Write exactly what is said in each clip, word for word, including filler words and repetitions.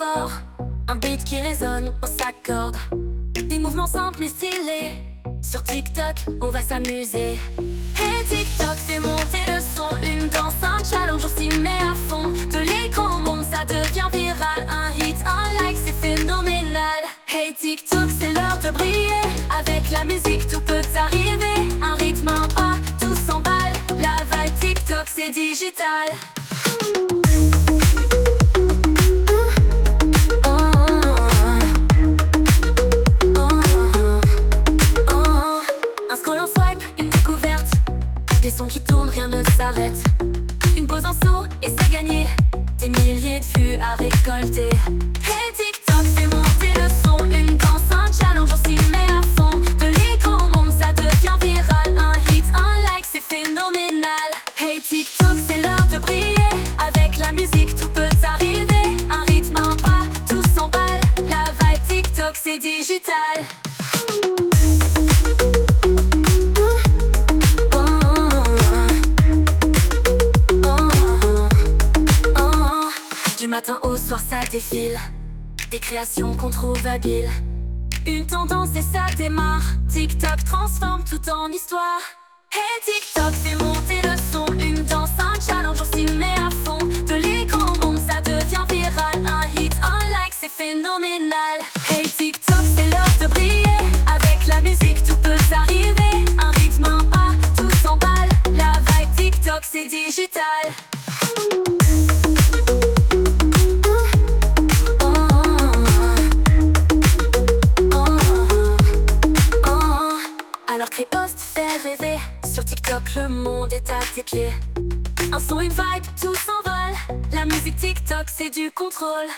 fort, un beat qui résonne, on s'accorde. Des mouvements simples mais stylés. Sur TikTok, on va s'amuser. Hey TikTok, fais monter le son. Une danse, un challenge, on s'y met à fond. De l'écran au monde, ça devient viral. Un hit, un like, c'est phénoménal. Hey TikTok, c'est l'heure de briller. Avec la musique, tout peut arriver. Un rythme, un pas, tout s'emballe. La vibe TikTok, c'est digital. Des sons qui tournent, rien ne s'arrête. Une pause en saut et c'est gagné. Des milliers de vues à récolter. Hey TikTok, fais monter le son. Une danse, un challenge, on s'y met à fond. De l'écran au monde, ça devient viral. Un hit, un like, c'est phénoménal. Hey TikTok, c'est l'heure de briller. Avec la musique, tout peut arriver. Un rythme, un pas, tout s'emballe. La vibe TikTok, c'est digital. Du matin au soir ça défile. Des créations qu'on trouve habiles. Une tendance et ça démarre. TikTok transforme tout en histoire. Hey TikTok, fais monter le son. Une danse, un challenge, on s'y met à fond. De l'écran au monde, ça devient viral. Un hit, un like, c'est phénoménal. Hey TikTok, c'est l'heure de briller. Avec la musique, tout peut arriver. Un rythme, un pas, tout s'emballe. La vibe TikTok, c'est digital. Alors crée, poste, fais rêver. Sur TikTok, le monde est à tes pieds. Un son, une vibe, tout s'envole. La musique TikTok, c'est du contrôle.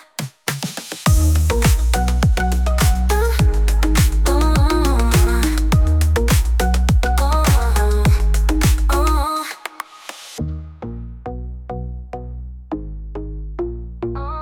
Oh